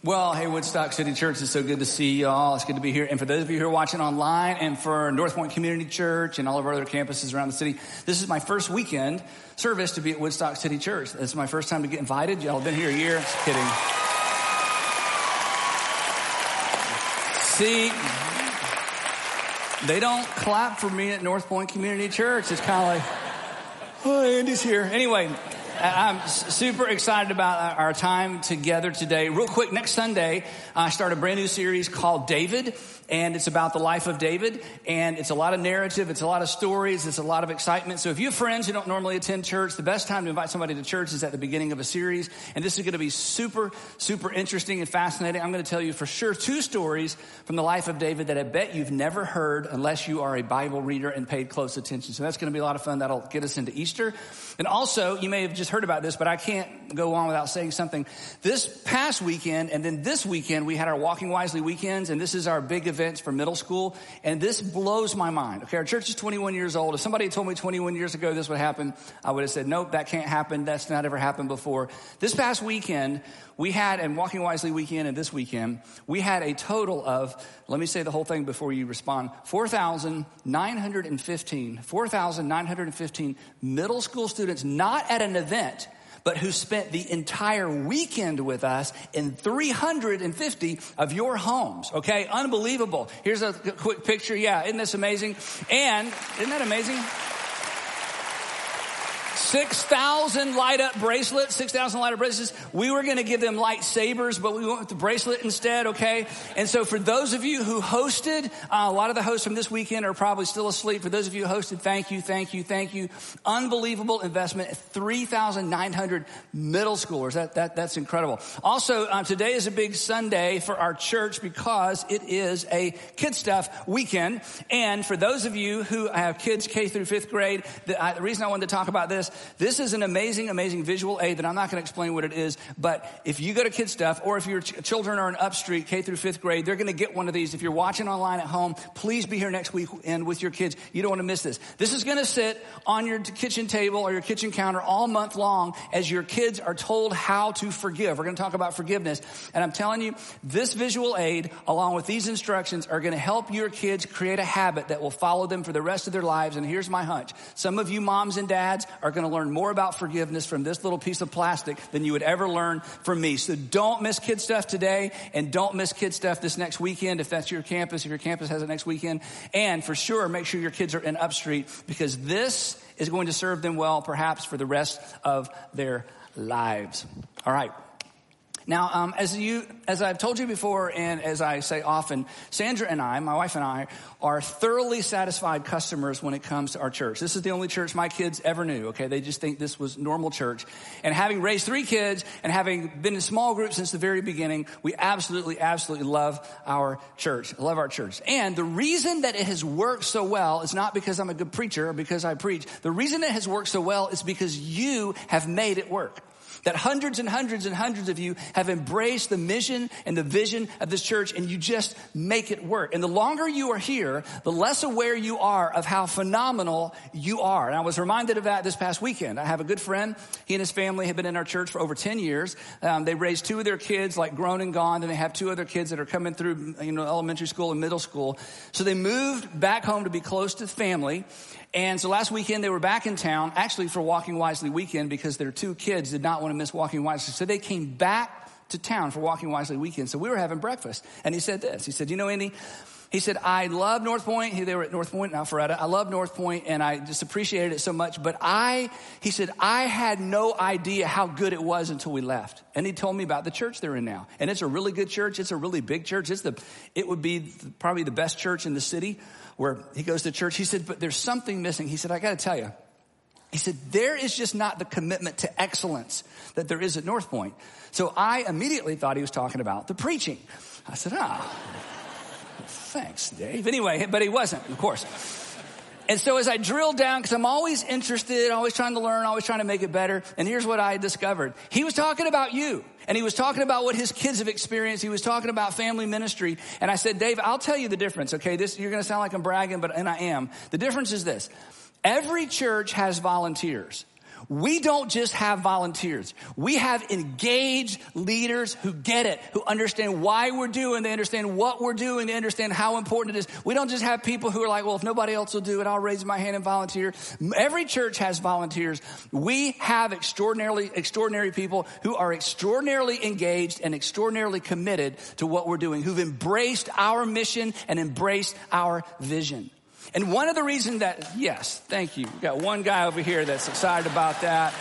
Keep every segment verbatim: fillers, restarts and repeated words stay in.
Well, hey, Woodstock City Church, it's so good to see you all. It's good to be here. And for those of you who are watching online and for North Point Community Church and all of our other campuses around the city, this is my first weekend service to be at Woodstock City Church. This is my first time to get invited. Y'all have been here a year. Just kidding. See, they don't clap for me at North Point Community Church. It's kind of like, oh, Andy's here. Anyway, I'm super excited about our time together today. Real quick, next Sunday, I start a brand new series called David, and it's about the life of David, and it's a lot of narrative, it's a lot of stories, it's a lot of excitement. So if you have friends who don't normally attend church, the best time to invite somebody to church is at the beginning of a series, and this is going to be super, super interesting and fascinating. I'm going to tell you for sure two stories from the life of David that I bet you've never heard unless you are a Bible reader and paid close attention. So that's going to be a lot of fun. That'll get us into Easter. And also, you may have just heard about this, but I can't go on without saying something. This past weekend and then this weekend, we had our Walking Wisely weekends, and this is our big events for middle school, and this blows my mind. Okay, our church is twenty-one years old. If somebody had told me twenty-one years ago this would happen, I would have said, nope, that can't happen. That's not ever happened before. This past weekend, we had, and Walking Wisely weekend and this weekend, we had a total of, let me say the whole thing before you respond, four thousand nine hundred fifteen, four thousand nine hundred fifteen middle school students, not at an event, but who spent the entire weekend with us in three hundred fifty of your homes. Okay, unbelievable. Here's a quick picture. Yeah, isn't this amazing? And isn't that amazing? six thousand light up bracelets, six thousand light up bracelets. We were going to give them lightsabers, but we went with the bracelet instead, okay? And so for those of you who hosted, uh, a lot of the hosts from this weekend are probably still asleep. For those of you who hosted, thank you, thank you, thank you. Unbelievable investment, three thousand nine hundred middle schoolers. That, that, that's incredible. Also, uh, today is a big Sunday for our church because it is a Kid Stuff weekend. And for those of you who have kids K through fifth grade, the, uh, the reason I wanted to talk about this, this is an amazing, amazing visual aid that I'm not going to explain what it is, but if you go to Kid Stuff or if your ch- children are in Upstreet, K through fifth grade, they're going to get one of these. If you're watching online at home, please be here next week and with your kids. You don't want to miss this. This is going to sit on your kitchen table or your kitchen counter all month long as your kids are told how to forgive. We're going to talk about forgiveness. And I'm telling you, this visual aid, along with these instructions, are going to help your kids create a habit that will follow them for the rest of their lives. And here's my hunch. Some of you moms and dads are going to learn more about forgiveness from this little piece of plastic than you would ever learn from me. So don't miss Kid Stuff today, and don't miss Kid Stuff this next weekend if that's your campus, if your campus has it next weekend. And for sure, make sure your kids are in Upstreet because this is going to serve them well, perhaps for the rest of their lives. All right. Now, um, as you, as I've told you before, and as I say often, Sandra and I, my wife and I, are thoroughly satisfied customers when it comes to our church. This is the only church my kids ever knew, okay? They just think this was normal church. And having raised three kids and having been in small groups since the very beginning, we absolutely, absolutely love our church. Love our church. And the reason that it has worked so well is not because I'm a good preacher or because I preach. The reason it has worked so well is because you have made it work. That hundreds and hundreds and hundreds of you have embraced the mission and the vision of this church, and you just make it work. And the longer you are here, the less aware you are of how phenomenal you are. And I was reminded of that this past weekend. I have a good friend. He and his family have been in our church for over ten years. Um, they raised two of their kids, like grown and gone, and they have two other kids that are coming through, you know, elementary school and middle school. So they moved back home to be close to family. And so last weekend they were back in town, actually for Walking Wisely weekend, because their two kids did not want to miss Walking Wisely. So they came back to town for Walking Wisely weekend. So we were having breakfast. And he said this. He said, you know, Andy, he said, I love North Point. He, they were at North Point in Alpharetta. I love North Point, and I just appreciated it so much. But I, he said, I had no idea how good it was until we left. And he told me about the church they're in now. And it's a really good church. It's a really big church. It's the, it would be probably the best church in the city where he goes to church. He said, but there's something missing. He said, I got to tell you. He said, there is just not the commitment to excellence that there is at North Point. So I immediately thought he was talking about the preaching. I said, ah, oh, thanks, Dave. Anyway, but he wasn't, of course. And so as I drilled down, because I'm always interested, always trying to learn, always trying to make it better. And here's what I discovered. He was talking about you. And he was talking about what his kids have experienced. He was talking about family ministry. And I said, Dave, I'll tell you the difference. Okay, this, you're going to sound like I'm bragging, but, and I am. The difference is this. Every church has volunteers. We don't just have volunteers. We have engaged leaders who get it, who understand why we're doing, they understand what we're doing, they understand how important it is. We don't just have people who are like, well, if nobody else will do it, I'll raise my hand and volunteer. Every church has volunteers. We have extraordinarily, extraordinary people who are extraordinarily engaged and extraordinarily committed to what we're doing, who've embraced our mission and embraced our vision. And one of the reasons that, yes, thank you. We've got one guy over here that's excited about that.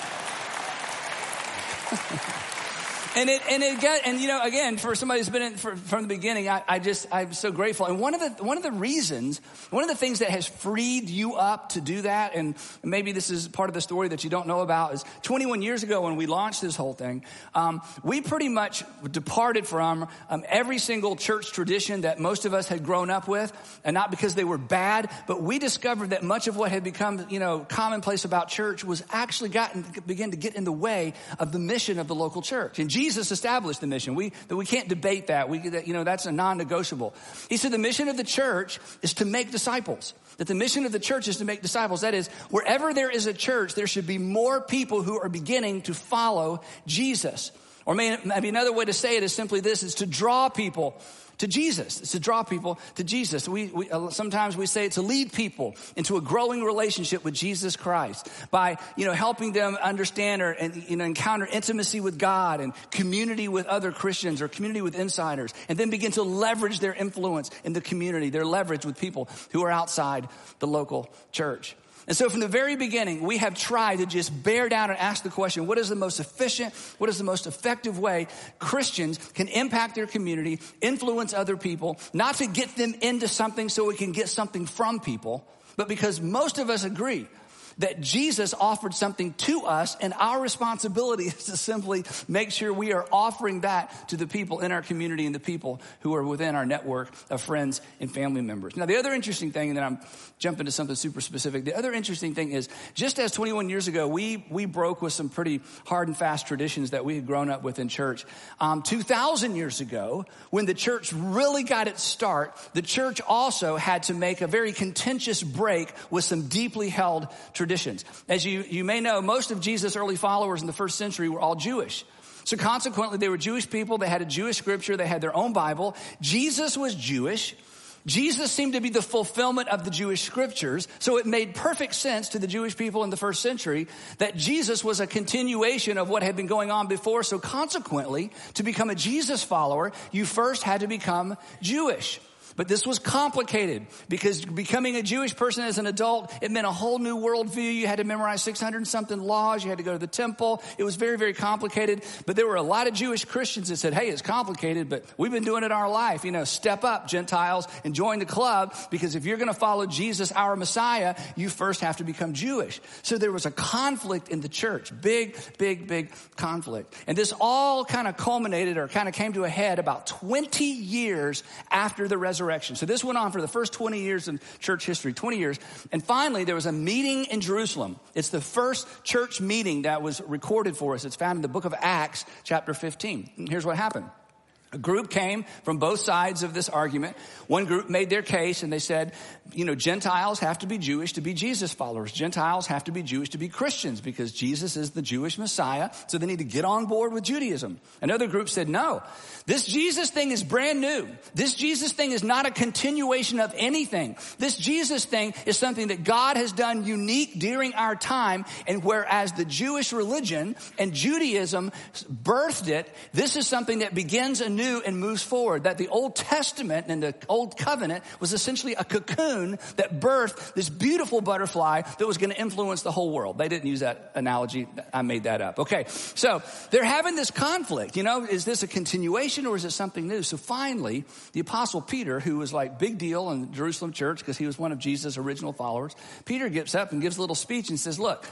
And it, and it got, and you know, again, for somebody who's been in for, from the beginning, I, I just, I'm so grateful. And one of the, one of the reasons, one of the things that has freed you up to do that, and maybe this is part of the story that you don't know about, is twenty-one years ago when we launched this whole thing, um, we pretty much departed from um, every single church tradition that most of us had grown up with, and not because they were bad, but we discovered that much of what had become, you know, commonplace about church was actually gotten, began to get in the way of the mission of the local church. And Jesus established the mission. We, we can't debate that. We, that, you know, that's a non-negotiable. He said the mission of the church is to make disciples. That the mission of the church is to make disciples. That is, wherever there is a church, there should be more people who are beginning to follow Jesus. Or maybe another way to say it is simply this, is to draw people to Jesus. It's to draw people to Jesus. We, we uh, sometimes we say it's to lead people into a growing relationship with Jesus Christ by, you know, helping them understand or, and, you know, encounter intimacy with God and community with other Christians or community with insiders, and then begin to leverage their influence in the community, their leverage with people who are outside the local church. And so from the very beginning, we have tried to just bear down and ask the question, what is the most efficient, what is the most effective way Christians can impact their community, influence other people, not to get them into something so we can get something from people, but because most of us agree that Jesus offered something to us, and our responsibility is to simply make sure we are offering that to the people in our community and the people who are within our network of friends and family members. Now, the other interesting thing, and then I'm jumping to something super specific, the other interesting thing is, just as twenty-one years ago, we we broke with some pretty hard and fast traditions that we had grown up with in church. Um, two thousand years ago, when the church really got its start, the church also had to make a very contentious break with some deeply held traditions. As you, you may know, most of Jesus' early followers in the first century were all Jewish. So consequently, they were Jewish people. They had a Jewish scripture. They had their own Bible. Jesus was Jewish. Jesus seemed to be the fulfillment of the Jewish scriptures. So it made perfect sense to the Jewish people in the first century that Jesus was a continuation of what had been going on before. So consequently, to become a Jesus follower, you first had to become Jewish. But this was complicated because becoming a Jewish person as an adult, it meant a whole new worldview. You had to memorize six hundred and something laws. You had to go to the temple. It was very, very complicated. But there were a lot of Jewish Christians that said, hey, it's complicated, but we've been doing it our life. You know, step up, Gentiles, and join the club, because if you're going to follow Jesus, our Messiah, you first have to become Jewish. So there was a conflict in the church, big, big, big conflict. And this all kind of culminated or kind of came to a head about twenty years after the resurrection. So this went on for the first twenty years in church history, twenty years. And finally, there was a meeting in Jerusalem. It's the first church meeting that was recorded for us. It's found in the book of Acts, chapter fifteen. And here's what happened. A group came from both sides of this argument. One group made their case and they said, you know, Gentiles have to be Jewish to be Jesus followers. Gentiles have to be Jewish to be Christians because Jesus is the Jewish Messiah, so they need to get on board with Judaism. Another group said, no, this Jesus thing is brand new. This Jesus thing is not a continuation of anything. This Jesus thing is something that God has done unique during our time, and whereas the Jewish religion and Judaism birthed it, this is something that begins anew and moves forward. That the Old Testament and the Old Covenant was essentially a cocoon that birthed this beautiful butterfly that was going to influence the whole world. They didn't use that analogy. I made that up. Okay. So they're having this conflict. You know, is this a continuation or is it something new? So finally, the Apostle Peter, who was like big deal in the Jerusalem church because he was one of Jesus' original followers, Peter gets up and gives a little speech and says, look,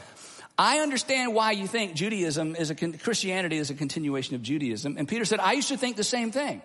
I understand why you think Judaism is a, Christianity is a continuation of Judaism. And Peter said, I used to think the same thing.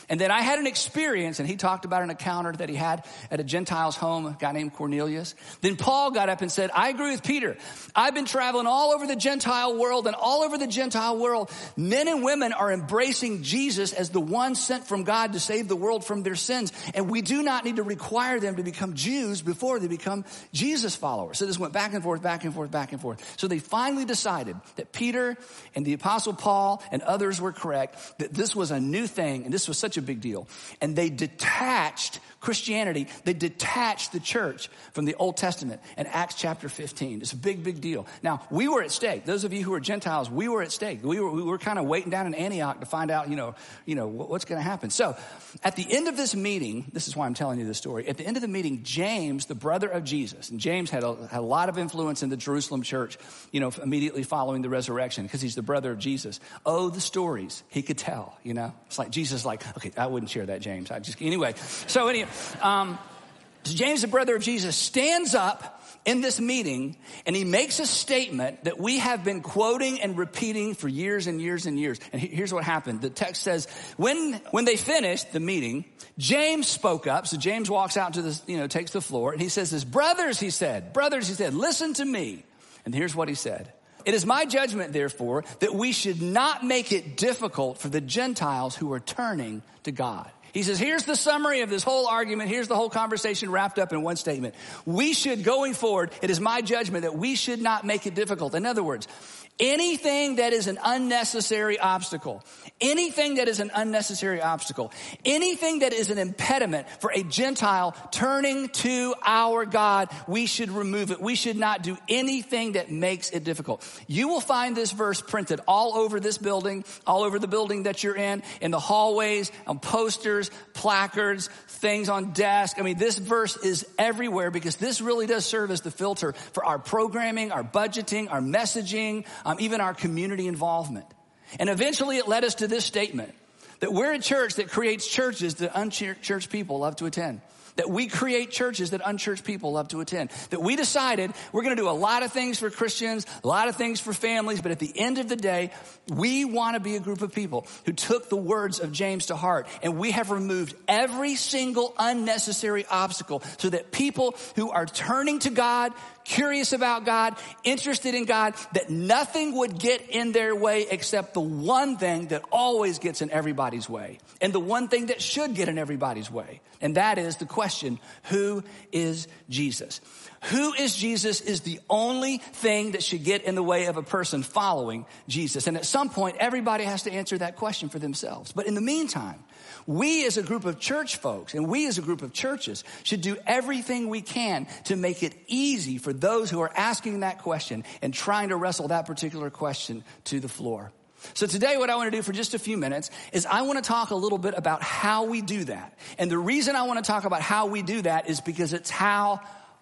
And then I had an experience, and he talked about an encounter that he had at a Gentile's home, a guy named Cornelius. Then Paul got up and said, I agree with Peter. I've been traveling all over the Gentile world, and all over the Gentile world, men and women are embracing Jesus as the one sent from God to save the world from their sins. And we do not need to require them to become Jews before they become Jesus followers. So this went back and forth, back and forth, back and forth. So they finally decided that Peter and the Apostle Paul and others were correct, that this was a new thing, and this was such a big deal. And they detached Christianity, they detached the church from the Old Testament in Acts chapter fifteen. It's a big, big deal. Now, we were at stake. Those of you who are Gentiles, we were at stake. We were, we were kind of waiting down in Antioch to find out, you know, you know, what's going to happen. So at the end of this meeting, this is why I'm telling you this story. At the end of the meeting, James, the brother of Jesus, and James had a, had a lot of influence in the Jerusalem church, you know, immediately following the resurrection, because he's the brother of Jesus. Oh, the stories he could tell, you know. It's like Jesus is like, okay, I wouldn't share that, James. I just, anyway. So anyway, um, so James, the brother of Jesus, stands up in this meeting, and he makes a statement that we have been quoting and repeating for years and years and years. And here's what happened. The text says, when, when they finished the meeting, James spoke up. So James walks out to the, you know, takes the floor, and he says this, brothers, he said, brothers, he said, listen to me. And here's what he said. It is my judgment, therefore, that we should not make it difficult for the Gentiles who are turning to God. He says, here's the summary of this whole argument. Here's the whole conversation wrapped up in one statement. We should, going forward, it is my judgment that we should not make it difficult. In other words, anything that is an unnecessary obstacle, anything that is an unnecessary obstacle, anything that is an impediment for a Gentile turning to our God, we should remove it. We should not do anything that makes it difficult. You will find this verse printed all over this building, all over the building that you're in, in the hallways, on posters, placards, things on desks. I mean, this verse is everywhere because this really does serve as the filter for our programming, our budgeting, our messaging, um, even our community involvement. And eventually it led us to this statement, that we're a church that creates churches that unchurched people love to attend. That we create churches that unchurched people love to attend. That we decided we're going to do a lot of things for Christians, a lot of things for families, but at the end of the day, we want to be a group of people who took the words of James to heart, and we have removed every single unnecessary obstacle so that people who are turning to God, curious about God, interested in God, that nothing would get in their way except the one thing that always gets in everybody's way, and the one thing that should get in everybody's way. And that is the question, who is Jesus? Who is Jesus is the only thing that should get in the way of a person following Jesus. And at some point, everybody has to answer that question for themselves. But in the meantime, we as a group of church folks and we as a group of churches should do everything we can to make it easy for those who are asking that question and trying to wrestle that particular question to the floor. So today what I want to do for just a few minutes is I want to talk a little bit about how we do that. And the reason I want to talk about how we do that is because it's how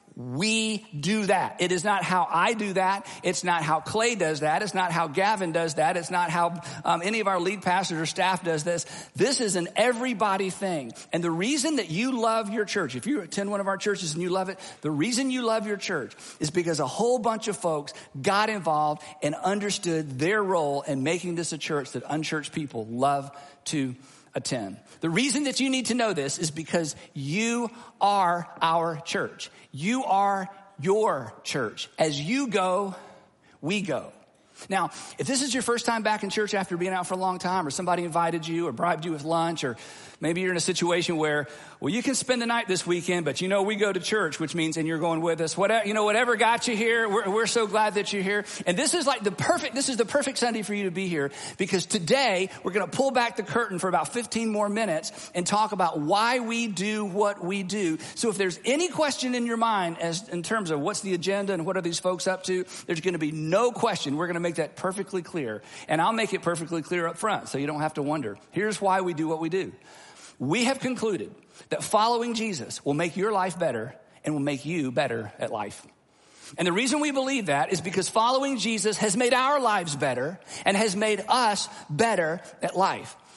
we do that. It is not how I do that. It's not how Clay does that. It's not how Gavin does that. It's not how um, any of our lead pastors or staff does this. This is an everybody thing. And the reason that you love your church, if you attend one of our churches and you love it, the reason you love your church is because a whole bunch of folks got involved and understood their role in making this a church that unchurched people love to attend. The reason that you need to know this is because you are our church. You are your church. As you go, we go. Now, if this is your first time back in church after being out for a long time, or somebody invited you or bribed you with lunch, or maybe you're in a situation where, well, you can spend the night this weekend, but you know we go to church, which means, and you're going with us, whatever, you know, whatever got you here, we're, we're so glad that you're here. And this is like the perfect, this is the perfect Sunday for you to be here, because today we're going to pull back the curtain for about fifteen more minutes and talk about why we do what we do. So if there's any question in your mind as in terms of what's the agenda and what are these folks up to, there's going to be no question. We're going to make that perfectly clear. And I'll make it perfectly clear up front so you don't have to wonder. Here's why we do what we do. We have concluded that following Jesus will make your life better and will make you better at life. And the reason we believe that is because following Jesus has made our lives better and has made us better at life.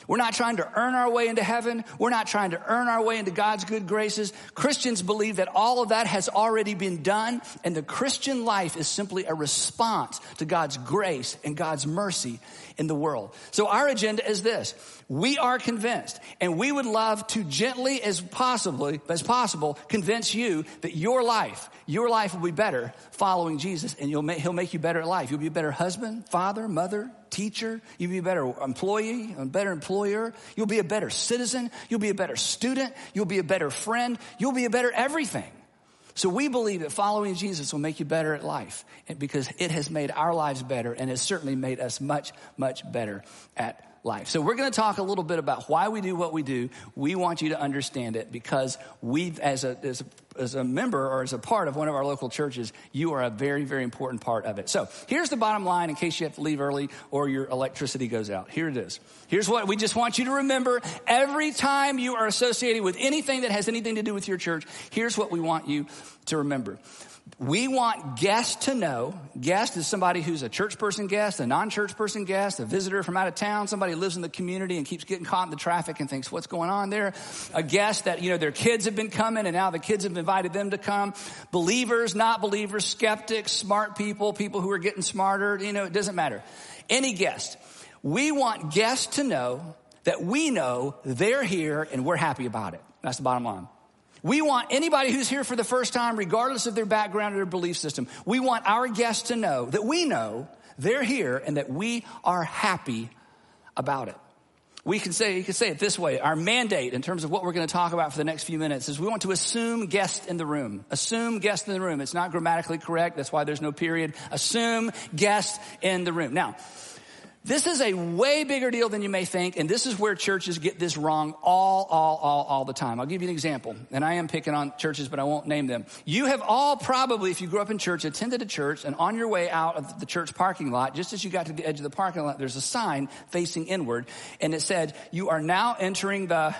We're not trying to earn our way into heaven. We're not trying to earn our way into God's good graces. Christians believe that all of that has already been done, and the Christian life is simply a response to God's grace and God's mercy in the world. So our agenda is this. We are convinced, and we would love to gently as possibly as possible convince you that your life, your life will be better following Jesus, and you'll make, he'll make you better at life. You'll be a better husband, father, mother, teacher. You'll be a better employee, a better employer. You'll be a better citizen. You'll be a better student. You'll be a better friend. You'll be a better everything. So we believe that following Jesus will make you better at life, because it has made our lives better and has certainly made us much, much better at life. So we're going to talk a little bit about why we do what we do. We want you to understand it because we, as a, as a as a member or as a part of one of our local churches, you are a very, very important part of it. So here's the bottom line in case you have to leave early or your electricity goes out. Here it is. Here's what we just want you to remember. Every time you are associated with anything that has anything to do with your church, here's what we want you to remember. We want guests to know. Guest is somebody who's a church person guest, a non-church person guest, a visitor from out of town, somebody who lives in the community and keeps getting caught in the traffic and thinks, what's going on there? A guest that, you know, their kids have been coming and now the kids have invited them to come. Believers, not believers, skeptics, smart people, people who are getting smarter, you know, it doesn't matter. Any guest. We want guests to know that we know they're here and we're happy about it. That's the bottom line. We want anybody who's here for the first time, regardless of their background or their belief system, we want our guests to know that we know they're here and that we are happy about it. We can say, you can say it this way. Our mandate in terms of what we're going to talk about for the next few minutes is we want to assume guest in the room. Assume guest in the room. It's not grammatically correct. That's why there's no period. Assume guest in the room. Now, this is a way bigger deal than you may think, and this is where churches get this wrong all, all, all, all the time. I'll give you an example, and I am picking on churches, but I won't name them. You have all probably, if you grew up in church, attended a church, and on your way out of the church parking lot, just as you got to the edge of the parking lot, there's a sign facing inward, and it said, you are now entering the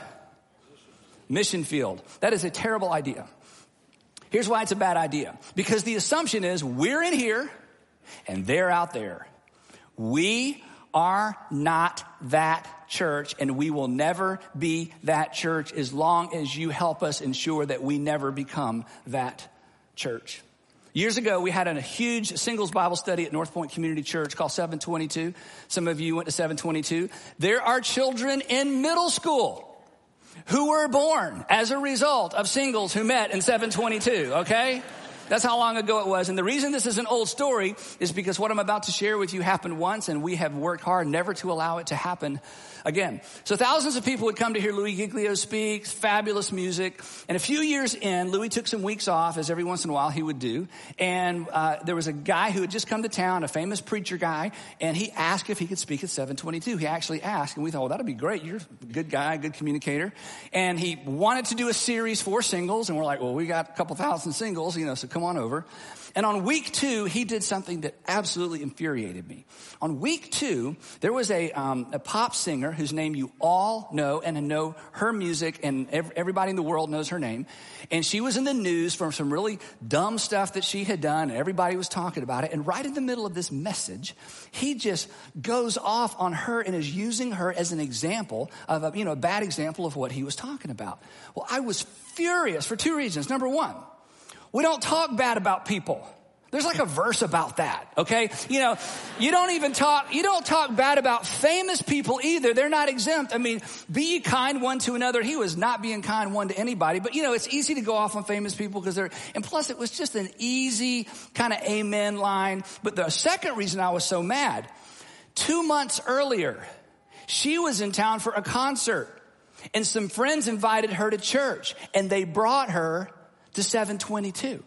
mission field. That is a terrible idea. Here's why it's a bad idea. Because the assumption is we're in here, and they're out there. We are not that church, and we will never be that church as long as you help us ensure that we never become that church. Years ago, we had a huge singles Bible study at North Point Community Church called seven twenty-two. Some of you went to seven twenty-two. There are children in middle school who were born as a result of singles who met in seven twenty-two, okay? That's how long ago it was. And the reason this is an old story is because what I'm about to share with you happened once, and we have worked hard never to allow it to happen again. So thousands of people would come to hear Louis Giglio speak, fabulous music. And a few years in, Louis took some weeks off, as every once in a while he would do. And uh, there was a guy who had just come to town, a famous preacher guy, and he asked if he could speak at seven twenty-two. He actually asked, and we thought, well, that'd be great. You're a good guy, good communicator. And he wanted to do a series for singles, and we're like, well, we got a couple thousand singles, you know, so come on over. And on week two, he did something that absolutely infuriated me. On week two, there was a, um, a pop singer whose name you all know and know her music, and ev- everybody in the world knows her name. And she was in the news for some really dumb stuff that she had done, and everybody was talking about it. And right in the middle of this message, he just goes off on her and is using her as an example of a, you know, a bad example of what he was talking about. Well, I was furious for two reasons. Number one, we don't talk bad about people. There's like a verse about that, okay? You know, you don't even talk, you don't talk bad about famous people either. They're not exempt. I mean, be ye kind one to another. He was not being kind one to anybody. But, you know, it's easy to go off on famous people because they're, and plus it was just an easy kind of amen line. But the second reason I was so mad, two months earlier, she was in town for a concert. And some friends invited her to church. And they brought her to seven twenty-two.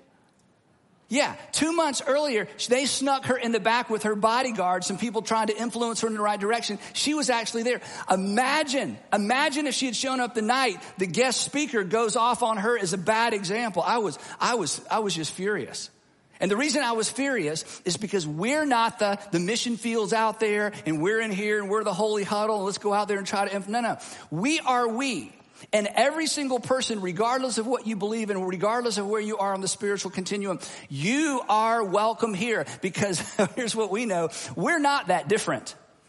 Yeah, two months earlier, they snuck her in the back with her bodyguard, some people trying to influence her in the right direction. She was actually there. Imagine, imagine if she had shown up the night the guest speaker goes off on her as a bad example. I was, I was, I was just furious. And the reason I was furious is because we're not the, the mission fields out there, and we're in here, and we're the holy huddle, and let's go out there and try to, inf- no, no. We are we. And every single person, regardless of what you believe in, regardless of where you are on the spiritual continuum, you are welcome here, because here's what we know. We're not that different.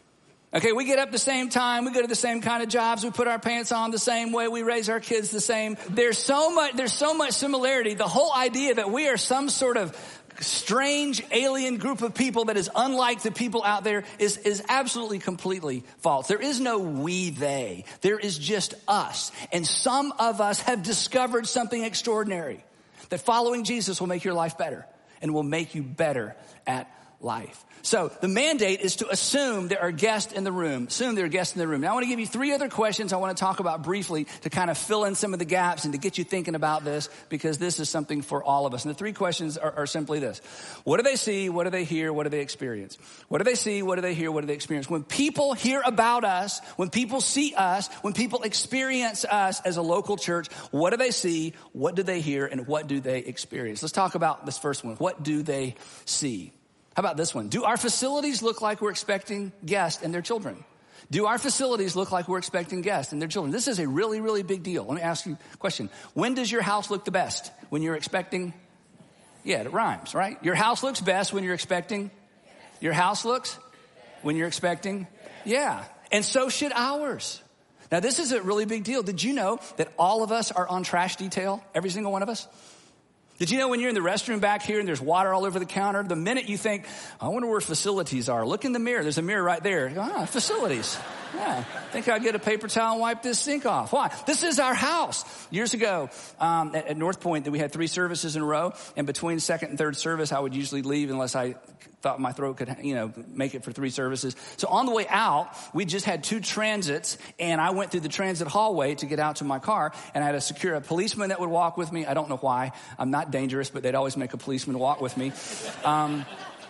Okay, we get up the same time, we go to the same kind of jobs, we put our pants on the same way, we raise our kids the same. There's so much, there's so much similarity. The whole idea that we are some sort of strange alien group of people that is unlike the people out there is, is absolutely completely false. There is no we, they. There is just us. And some of us have discovered something extraordinary, that following Jesus will make your life better and will make you better at life. So the mandate is to assume there are guests in the room. Assume there are guests in the room. Now I want to give you three other questions I want to talk about briefly to kind of fill in some of the gaps and to get you thinking about this, because this is something for all of us. And the three questions are, are simply this. What do they see? What do they hear? What do they experience? What do they see? What do they hear? What do they experience? When people hear about us, when people see us, when people experience us as a local church, what do they see? What do they hear? And what do they experience? Let's talk about this first one. What do they see? How about this one? Do our facilities look like we're expecting guests and their children? Do our facilities look like we're expecting guests and their children? This is a really, really big deal. Let me ask you a question. When does your house look the best? When you're expecting? Yeah, it rhymes, right? Your house looks best when you're expecting? Your house looks? When you're expecting? Yeah. And so should ours. Now, this is a really big deal. Did you know that all of us are on trash detail? Every single one of us? Did you know when you're in the restroom back here and there's water all over the counter, the minute you think, I wonder where facilities are, look in the mirror. There's a mirror right there. Ah, facilities. Yeah, I think I'll get a paper towel and wipe this sink off. Why? This is our house. Years ago um, at, at North Point, we had three services in a row. And between second and third service, I would usually leave unless I thought my throat could, you know, make it for three services. So on the way out, we just had two transits, and I went through the transit hallway to get out to my car, and I had a secure a policeman that would walk with me. I don't know why. I'm not dangerous, but they'd always make a policeman walk with me. Um,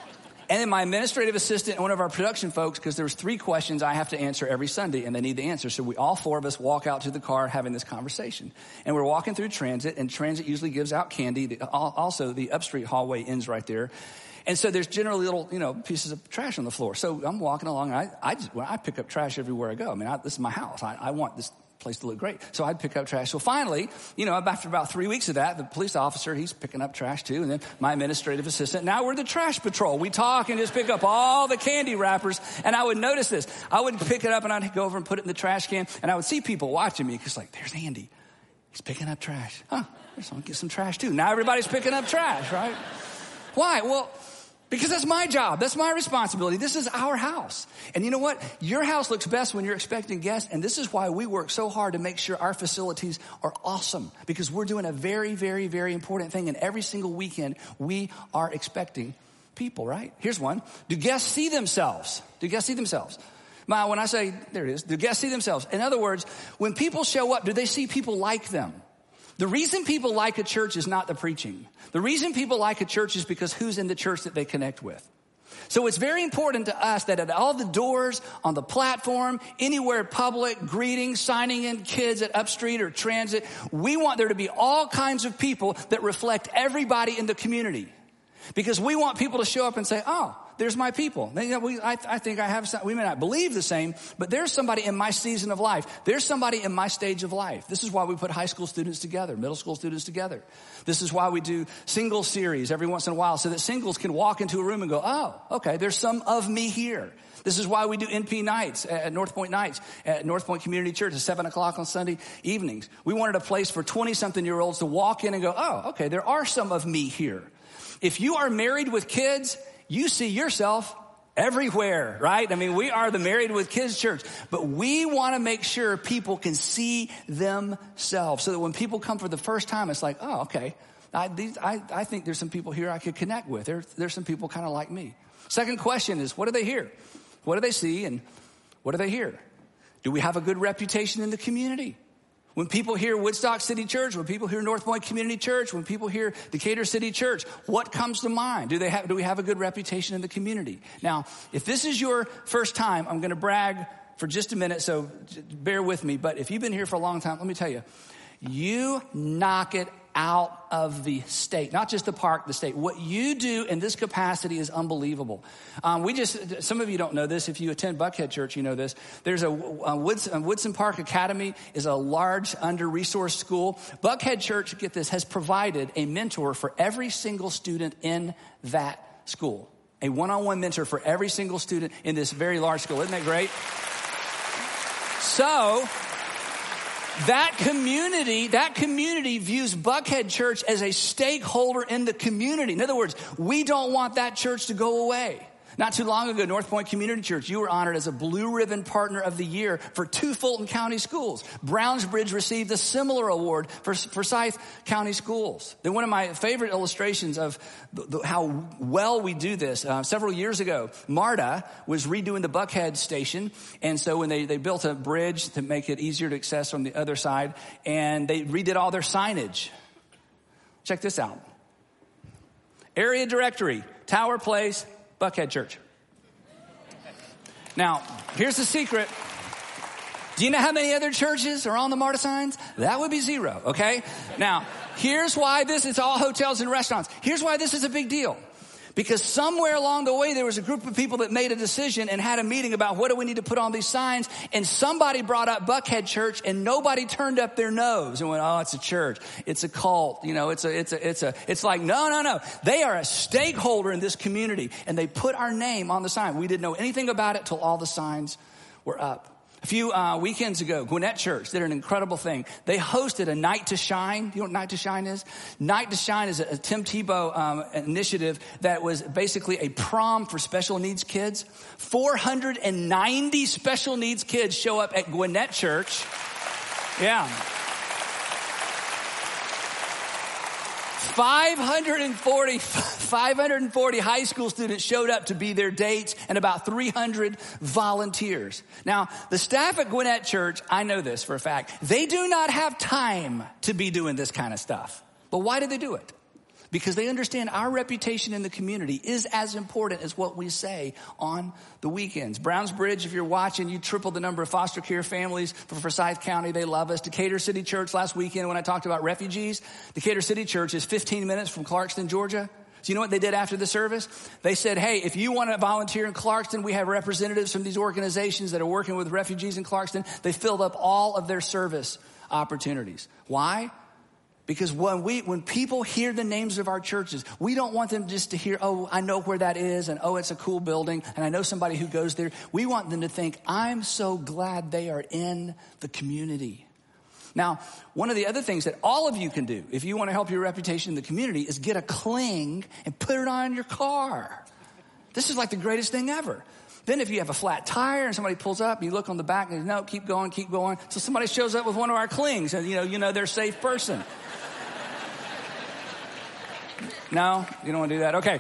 and then my administrative assistant and one of our production folks, because there was three questions I have to answer every Sunday, and they need the answer. So we all four of us walk out to the car having this conversation. And we're walking through transit, and transit usually gives out candy. The, also, the Upstreet hallway ends right there. And so there's generally little, you know, pieces of trash on the floor. So I'm walking along, and I, I just, well, I pick up trash everywhere I go. I mean, I, this is my house. I, I want this place to look great. So I'd pick up trash. So finally, you know, after about three weeks of that, the police officer, he's picking up trash too. And then my administrative assistant, now we're the trash patrol. We talk and just pick up all the candy wrappers. And I would notice this. I would pick it up and I'd go over and put it in the trash can. And I would see people watching me because like, there's Andy. He's picking up trash. Huh, let's get some trash too. Now everybody's picking up trash, right? Why? Well, because that's my job. That's my responsibility. This is our house. And you know what? Your house looks best when you're expecting guests. And this is why we work so hard to make sure our facilities are awesome. Because we're doing a very, very, very important thing. And every single weekend, we are expecting people, right? Here's one. Do guests see themselves? Do guests see themselves? My, when I say, there it is. Do guests see themselves? In other words, when people show up, do they see people like them? The reason people like a church is not the preaching. The reason people like a church is because who's in the church that they connect with. So it's very important to us that at all the doors, on the platform, anywhere public, greetings, signing in kids at Upstreet or Transit, we want there to be all kinds of people that reflect everybody in the community. Because we want people to show up and say, oh, there's my people. They, you know, we, I, I think I have some, we may not believe the same, but there's somebody in my season of life. There's somebody in my stage of life. This is why we put high school students together, middle school students together. This is why we do single series every once in a while so that singles can walk into a room and go, oh, okay, there's some of me here. This is why we do N P nights at North Point nights at North Point Community Church at seven o'clock on Sunday evenings. We wanted a place for twenty-something-year-olds to walk in and go, oh, okay, there are some of me here. If you are married with kids, you see yourself everywhere, right? I mean, we are the Married with Kids church, but we want to make sure people can see themselves so that when people come for the first time, it's like, oh, okay, I, these, I, I think there's some people here I could connect with. There, there's some people kind of like me. Second question is, what do they hear? What do they see and what do they hear? Do we have a good reputation in the community? When people hear Woodstock City Church, when people hear North Point Community Church, when people hear Decatur City Church, what comes to mind? Do they have, do we have a good reputation in the community? Now, if this is your first time, I'm going to brag for just a minute, so bear with me. But if you've been here for a long time, let me tell you, you knock it out of the state, not just the park, the state. What you do in this capacity is unbelievable. Um, we just, some of you don't know this. If you attend Buckhead Church, you know this. There's a, a Woodson, Woodson Park Academy is a large under-resourced school. Buckhead Church, get this, has provided a mentor for every single student in that school. A one-on-one mentor for every single student in this very large school. Isn't that great? So that community, that community views Buckhead Church as a stakeholder in the community. In other words, we don't want that church to go away. Not too long ago, North Point Community Church, you were honored as a Blue Ribbon Partner of the Year for two Fulton County schools. Brownsbridge received a similar award for Forsyth County schools. Then one of my favorite illustrations of the, the, how well we do this, uh, several years ago, MARTA was redoing the Buckhead station. And so when they, they built a bridge to make it easier to access from the other side, and they redid all their signage. Check this out. Area directory, Tower Place, Buckhead Church. Now, here's the secret. Do you know how many other churches are on the MARTA signs? That would be zero, okay? Now, here's why this, it's all hotels and restaurants. Here's why this is a big deal. Because somewhere along the way, there was a group of people that made a decision and had a meeting about what do we need to put on these signs. And somebody brought up Buckhead Church and nobody turned up their nose and went, oh, it's a church. It's a cult. You know, it's a, it's a, it's a, it's like, no, no, no. They are a stakeholder in this community and they put our name on the sign. We didn't know anything about it till all the signs were up. A few uh, weekends ago, Gwinnett Church did an incredible thing. They hosted a Night to Shine. You know what Night to Shine is? Night to Shine is a, a Tim Tebow um, initiative that was basically a prom for special needs kids. four hundred ninety special needs kids show up at Gwinnett Church. Yeah. five hundred forty, five hundred forty high school students showed up to be their dates and about three hundred volunteers. Now, the staff at Gwinnett Church, I know this for a fact, they do not have time to be doing this kind of stuff. But why do they do it? Because they understand our reputation in the community is as important as what we say on the weekends. Brownsbridge, if you're watching, you tripled the number of foster care families for Forsyth County. They love us. Decatur City Church last weekend when I talked about refugees, Decatur City Church is fifteen minutes from Clarkston, Georgia. So you know what they did after the service? They said, hey, if you want to volunteer in Clarkston, we have representatives from these organizations that are working with refugees in Clarkston. They filled up all of their service opportunities. Why? Because when we, when people hear the names of our churches, we don't want them just to hear, oh, I know where that is, and oh, it's a cool building, and I know somebody who goes there. We want them to think, I'm so glad they are in the community. Now, one of the other things that all of you can do, if you want to help your reputation in the community, is get a cling and put it on your car. This is like the greatest thing ever. Then if you have a flat tire and somebody pulls up and you look on the back and no, keep going, keep going. So somebody shows up with one of our clings and you know, you know they're a safe person. No, you don't want to do that? Okay.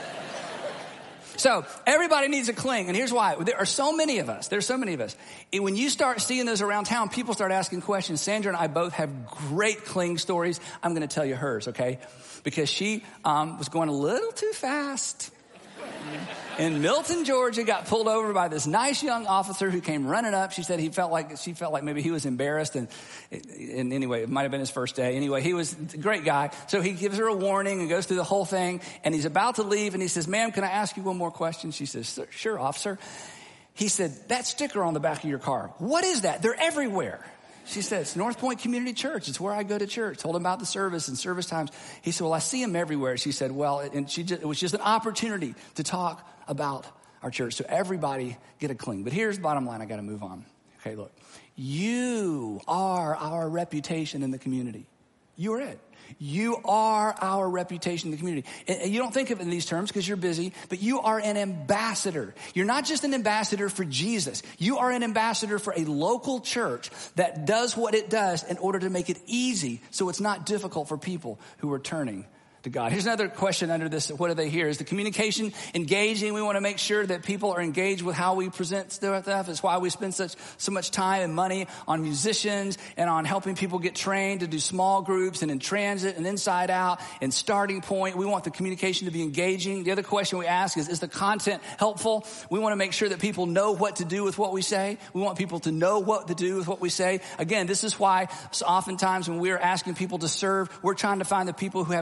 So everybody needs a cling, and here's why. There are so many of us. There's so many of us. And when you start seeing those around town, people start asking questions. Sandra and I both have great cling stories. I'm going to tell you hers, okay? Because she um, was going a little too fast. In Milton, Georgia, got pulled over by this nice young officer who came running up. She said he felt like, she felt like maybe he was embarrassed. And, and anyway, it might have been his first day. Anyway, he was a great guy. So he gives her a warning and goes through the whole thing. And he's about to leave. And he says, ma'am, can I ask you one more question? She says, sure, officer. He said, that sticker on the back of your car, what is that? They're everywhere. She said, it's North Point Community Church. It's where I go to church. Told him about the service and service times. He said, well, I see him everywhere. She said, well, and she just, it was just an opportunity to talk about our church. So everybody get a cling. But here's the bottom line. I got to move on. Okay, look. You are our reputation in the community. You are it. You are our reputation in the community. And you don't think of it in these terms because you're busy, but you are an ambassador. You're not just an ambassador for Jesus. You are an ambassador for a local church that does what it does in order to make it easy so it's not difficult for people who are turning to God. Here's another question under this. What do they hear? Is the communication engaging? We want to make sure that people are engaged with how we present stuff. It's why we spend such so much time and money on musicians and on helping people get trained to do small groups and in transit and inside out and starting point. We want the communication to be engaging. The other question we ask is, is the content helpful? We want to make sure that people know what to do with what we say. We want people to know what to do with what we say. Again, this is why so oftentimes when we're asking people to serve, we're trying to find the people who have communication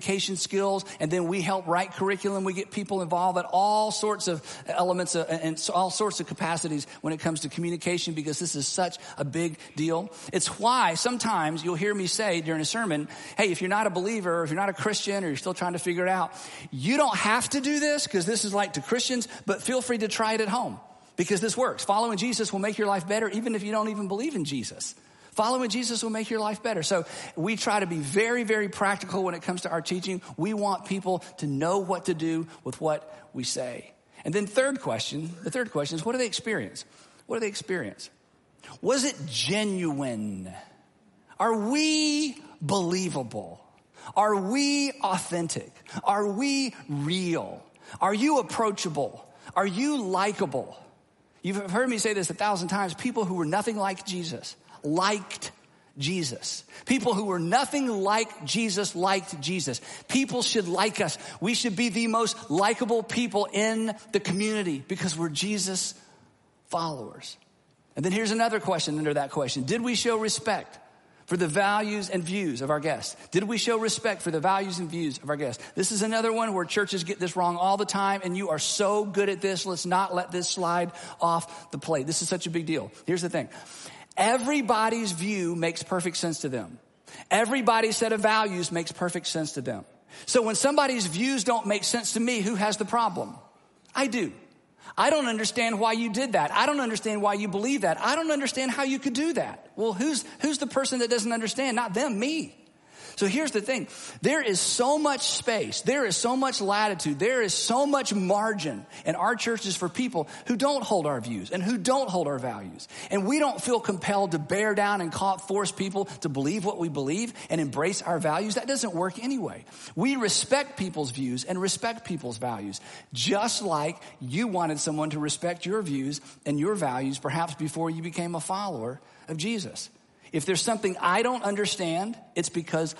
communication skills, and then we help write curriculum. We get people involved at all sorts of elements of, and all sorts of capacities when it comes to communication, because this is such a big deal. It's why sometimes you'll hear me say during a sermon, hey, if you're not a believer, or if you're not a Christian, or you're still trying to figure it out, you don't have to do this, because this is like to Christians, but feel free to try it at home, because this works. Following Jesus will make your life better, even if you don't even believe in Jesus. Following Jesus will make your life better. So we try to be very, very practical when it comes to our teaching. We want people to know what to do with what we say. And then third question, the third question is, what do they experience? What do they experience? Was it genuine? Are we believable? Are we authentic? Are we real? Are you approachable? Are you likable? You've heard me say this a thousand times. People who were nothing like Jesus liked Jesus. People who were nothing like Jesus liked Jesus. People should like us. We should be the most likable people in the community because we're Jesus followers. And then here's another question under that question. Did we show respect for the values and views of our guests? Did we show respect for the values and views of our guests? This is another one where churches get this wrong all the time, and you are so good at this. Let's not let this slide off the plate. This is such a big deal. Here's the thing. Everybody's view makes perfect sense to them. Everybody's set of values makes perfect sense to them. So when somebody's views don't make sense to me, who has the problem? I do. I don't understand why you did that. I don't understand why you believe that. I don't understand how you could do that. Well, who's who's the person that doesn't understand? Not them, me. So here's the thing. There is so much space. There is so much latitude. There is so much margin in our churches for people who don't hold our views and who don't hold our values. And we don't feel compelled to bear down and force people to believe what we believe and embrace our values. That doesn't work anyway. We respect people's views and respect people's values, just like you wanted someone to respect your views and your values perhaps before you became a follower of Jesus. If there's something I don't understand, it's because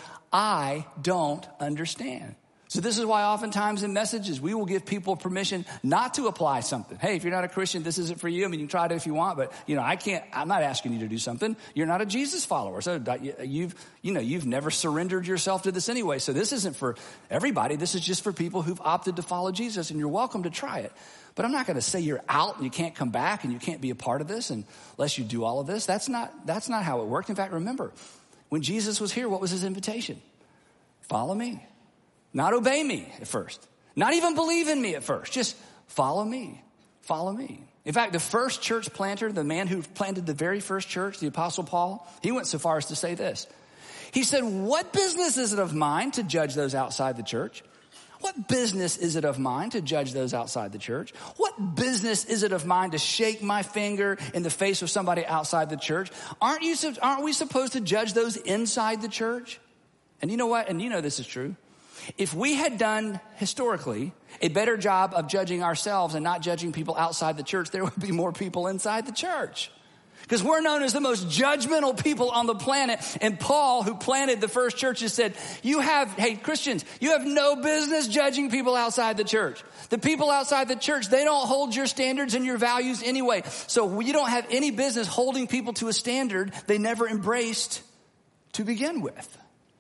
I don't understand. So this is why oftentimes in messages, we will give people permission not to apply something. Hey, if you're not a Christian, this isn't for you. I mean, you can try it if you want, but you know, I can't, I'm not asking you to do something. You're not a Jesus follower. So you've, you know, you've never surrendered yourself to this anyway. So this isn't for everybody. This is just for people who've opted to follow Jesus, and you're welcome to try it. But I'm not going to say you're out and you can't come back and you can't be a part of this unless you do all of this. That's not, that's not how it worked. In fact, remember, when Jesus was here, what was his invitation? Follow me. Not obey me at first. Not even believe in me at first. Just follow me. Follow me. In fact, the first church planter, the man who planted the very first church, the Apostle Paul, he went so far as to say this. He said, what business is it of mine to judge those outside the church? What business is it of mine to judge those outside the church? What business is it of mine to shake my finger in the face of somebody outside the church? Aren't you, aren't we supposed to judge those inside the church? And you know what? And you know this is true. If we had done historically a better job of judging ourselves and not judging people outside the church, there would be more people inside the church. Because we're known as the most judgmental people on the planet. And Paul, who planted the first churches, said, you have, hey, Christians, you have no business judging people outside the church. The people outside the church, they don't hold your standards and your values anyway. So you don't have any business holding people to a standard they never embraced to begin with.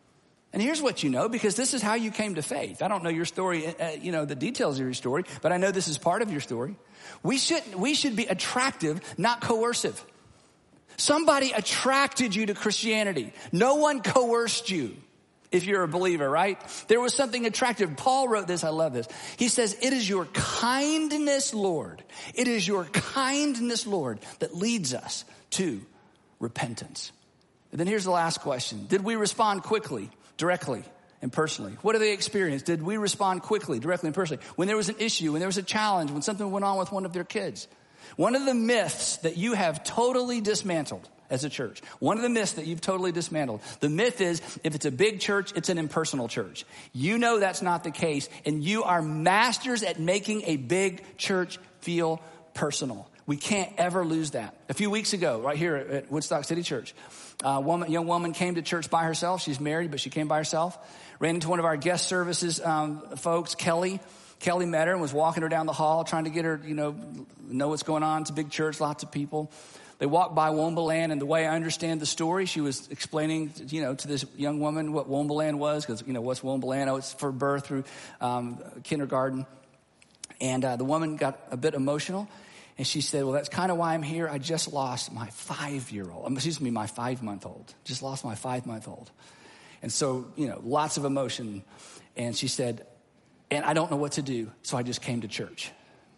And here's what you know, because this is how you came to faith. I don't know your story, uh, you know, the details of your story, but I know this is part of your story. We should, we should be attractive, not coercive. Somebody attracted you to Christianity. No one coerced you if you're a believer, right? There was something attractive. Paul wrote this. I love this. He says, it is your kindness, Lord. It is your kindness, Lord, that leads us to repentance. And then here's the last question. Did we respond quickly, directly, and personally? What do they experience? Did we respond quickly, directly, and personally? When there was an issue, when there was a challenge, when something went on with one of their kids. One of the myths that you have totally dismantled as a church, one of the myths that you've totally dismantled, the myth is if it's a big church, it's an impersonal church. You know that's not the case, and you are masters at making a big church feel personal. We can't ever lose that. A few weeks ago, right here at Woodstock City Church, a woman, young woman came to church by herself. She's married, but she came by herself. Ran into one of our guest services um, folks, Kelly. Kelly met her and was walking her down the hall, trying to get her, you know, know what's going on. It's a big church, lots of people. They walked by Wombaland, and the way I understand the story, she was explaining, you know, to this young woman what Wombaland was, because, you know, what's Wombaland? Oh, it's for birth through um, kindergarten. And uh, the woman got a bit emotional, and she said, well, that's kind of why I'm here. I just lost my five-year-old, excuse me, my five-month-old. Just lost my five-month-old. And so, you know, lots of emotion. And she said, and I don't know what to do, so I just came to church.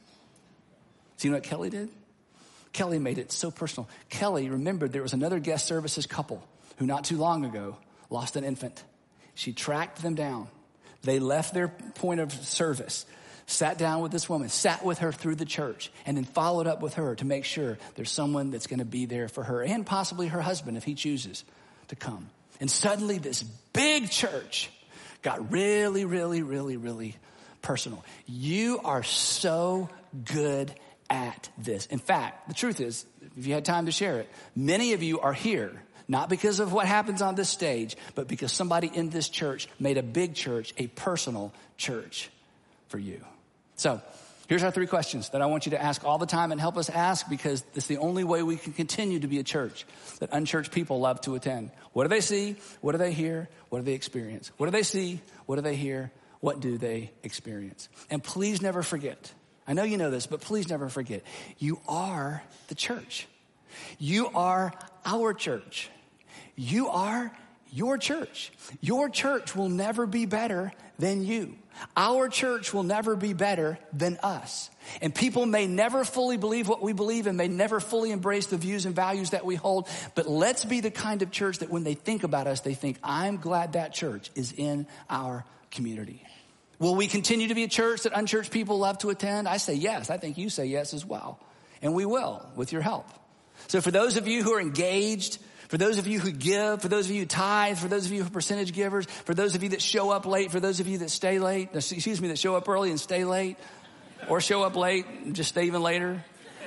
So you know what Kelly did? Kelly made it so personal. Kelly remembered there was another guest services couple who not too long ago lost an infant. She tracked them down. They left their point of service, sat down with this woman, sat with her through the church, and then followed up with her to make sure there's someone that's going to be there for her and possibly her husband if he chooses to come. And suddenly this big church got really, really, really, really personal. You are so good at this. In fact, the truth is, if you had time to share it, many of you are here, not because of what happens on this stage, but because somebody in this church made a big church a personal church for you. So here's our three questions that I want you to ask all the time and help us ask, because it's the only way we can continue to be a church that unchurched people love to attend. What do they see? What do they hear? What do they experience? What do they see? What do they hear? What do they experience? And please never forget, I know you know this, but please never forget, you are the church. You are our church. You are your church. Your church will never be better than you. Our church will never be better than us. And people may never fully believe what we believe and may never fully embrace the views and values that we hold. But let's be the kind of church that when they think about us, they think, I'm glad that church is in our community. Will we continue to be a church that unchurched people love to attend? I say yes. I think you say yes as well. And we will, with your help. So for those of you who are engaged, for those of you who give, for those of you who tithe, for those of you who are percentage givers, for those of you that show up late, for those of you that stay late, excuse me, that show up early and stay late, or show up late and just stay even later.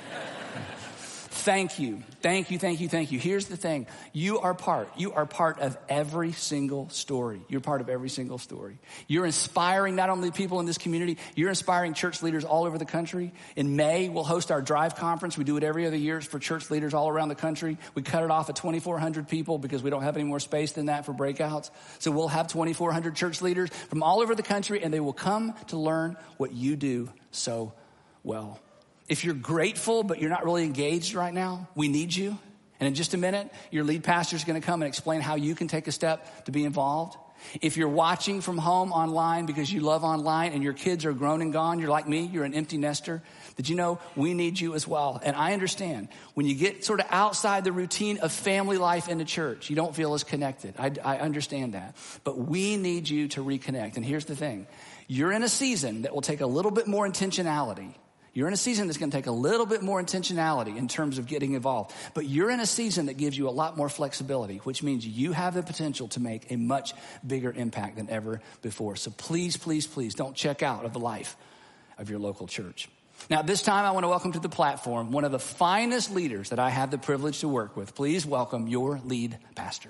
Thank you. Thank you, thank you, thank you. Here's the thing. You are part. You are part of every single story. You're part of every single story. You're inspiring not only people in this community, you're inspiring church leaders all over the country. In May, we'll host our Drive Conference. We do it every other year for church leaders all around the country. We cut it off at twenty-four hundred people because we don't have any more space than that for breakouts. So we'll have twenty-four hundred church leaders from all over the country, and they will come to learn what you do so well. If you're grateful, but you're not really engaged right now, we need you. And in just a minute, your lead pastor is going to come and explain how you can take a step to be involved. If you're watching from home online because you love online and your kids are grown and gone, you're like me, you're an empty nester, did you know we need you as well? And I understand when you get sort of outside the routine of family life in the church, you don't feel as connected. I, I understand that. But we need you to reconnect. And here's the thing. You're in a season that will take a little bit more intentionality. You're in a season that's going to take a little bit more intentionality in terms of getting involved. But you're in a season that gives you a lot more flexibility, which means you have the potential to make a much bigger impact than ever before. So please, please, please don't check out of the life of your local church. Now, this time I want to welcome to the platform one of the finest leaders that I have the privilege to work with. Please welcome your lead pastor.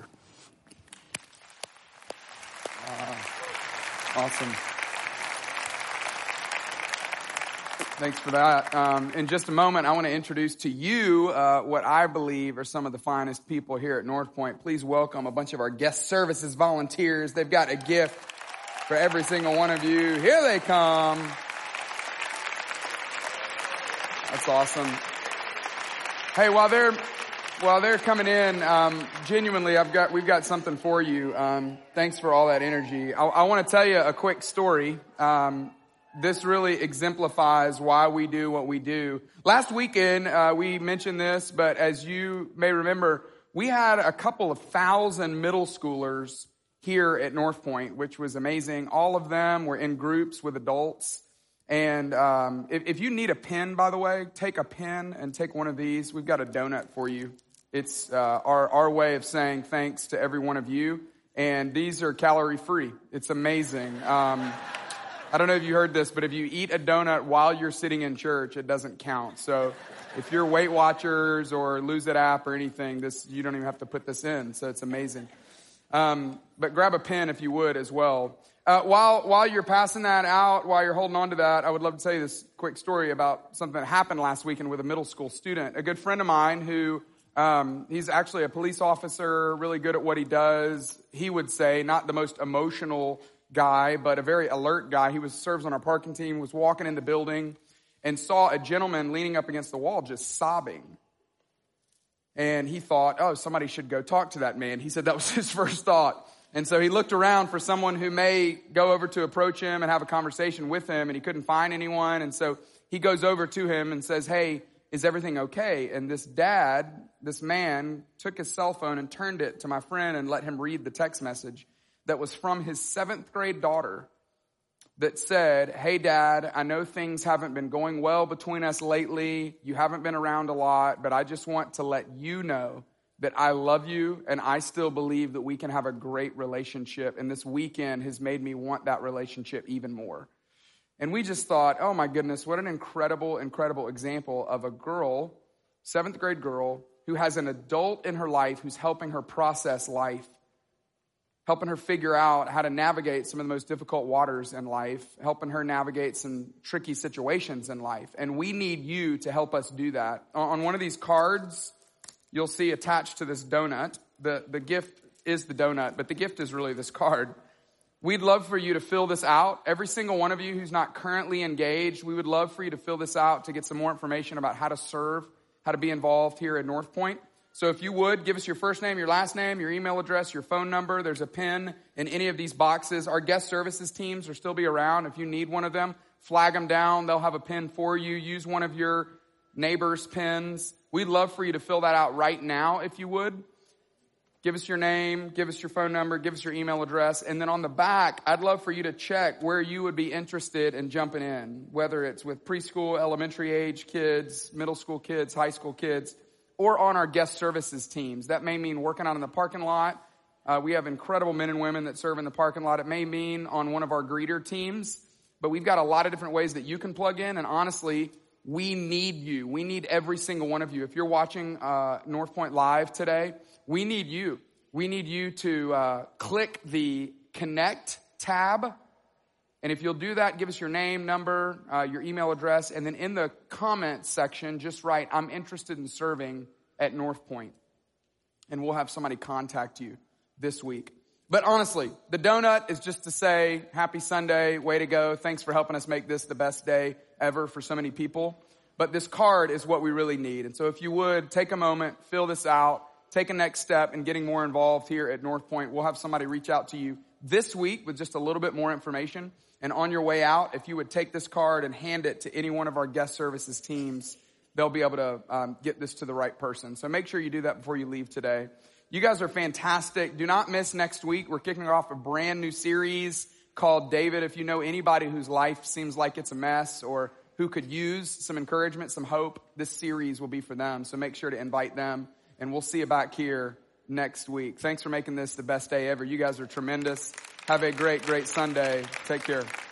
Uh, awesome. Thanks for that. Um, in just a moment, I want to introduce to you uh, what I believe are some of the finest people here at North Point. Please welcome a bunch of our guest services volunteers. They've got a gift for every single one of you. Here they come. That's awesome. Hey, while they're while they're coming in, um, genuinely, I've got we've got something for you. Um, thanks for all that energy. I, I want to tell you a quick story. Um, This really exemplifies why we do what we do. Last weekend, uh, we mentioned this, but as you may remember, we had a couple of thousand middle schoolers here at North Point, which was amazing. All of them were in groups with adults. And um, if, if you need a pen, by the way, take a pen and take one of these. We've got a donut for you. It's uh, our, our way of saying thanks to every one of you. And these are calorie-free. It's amazing. Um I don't know if you heard this, but if you eat a donut while you're sitting in church, it doesn't count. So if you're Weight Watchers or Lose It app or anything, this you don't even have to put this in. So it's amazing. Um, but grab a pen if you would as well. Uh, while while you're passing that out, while you're holding on to that, I would love to tell you this quick story about something that happened last weekend with a middle school student. A good friend of mine who Um, he's actually a police officer, really good at what he does. He would say, not the most emotional guy, but a very alert guy. He was serves on our parking team, was walking in the building and saw a gentleman leaning up against the wall just sobbing. And he thought, oh, somebody should go talk to that man. He said that was his first thought. And so he looked around for someone who may go over to approach him and have a conversation with him, and he couldn't find anyone. And so he goes over to him and says, hey, is everything okay? And this dad, this man, took his cell phone and turned it to my friend and let him read the text message that was from his seventh grade daughter that said, hey, Dad, I know things haven't been going well between us lately. You haven't been around a lot, but I just want to let you know that I love you and I still believe that we can have a great relationship. And this weekend has made me want that relationship even more. And we just thought, oh my goodness, what an incredible, incredible example of a girl, seventh grade girl, who has an adult in her life who's helping her process life, helping her figure out how to navigate some of the most difficult waters in life, helping her navigate some tricky situations in life. And we need you to help us do that. On one of these cards, you'll see attached to this donut, the, the gift is the donut, but the gift is really this card. We'd love for you to fill this out. Every single one of you who's not currently engaged, we would love for you to fill this out to get some more information about how to serve, how to be involved here at North Point. So if you would, give us your first name, your last name, your email address, your phone number. There's a pin in any of these boxes. Our guest services teams will still be around. If you need one of them, flag them down. They'll have a pin for you. Use one of your neighbor's pins. We'd love for you to fill that out right now if you would. Give us your name, give us your phone number, give us your email address. And then on the back, I'd love for you to check where you would be interested in jumping in, whether it's with preschool, elementary age kids, middle school kids, high school kids, or on our guest services teams. That may mean working out in the parking lot. Uh, we have incredible men and women that serve in the parking lot. It may mean on one of our greeter teams, but we've got a lot of different ways that you can plug in. And honestly, we need you. We need every single one of you. If you're watching uh, North Point Live today, we need you. We need you to uh, click the Connect tab. And if you'll do that, give us your name, number, uh, your email address. And then in the comments section, just write, I'm interested in serving at North Point. And we'll have somebody contact you this week. But honestly, the donut is just to say, happy Sunday, way to go. Thanks for helping us make this the best day ever for so many people. But this card is what we really need. And so if you would, take a moment, fill this out, take a next step in getting more involved here at North Point. We'll have somebody reach out to you this week with just a little bit more information. And on your way out, if you would take this card and hand it to any one of our guest services teams, they'll be able to um, get this to the right person. So make sure you do that before you leave today. You guys are fantastic. Do not miss next week. We're kicking off a brand new series called David. If you know anybody whose life seems like it's a mess or who could use some encouragement, some hope, this series will be for them. So make sure to invite them, and we'll see you back here next week. Thanks for making this the best day ever. You guys are tremendous. Have a great, great Sunday. Take care.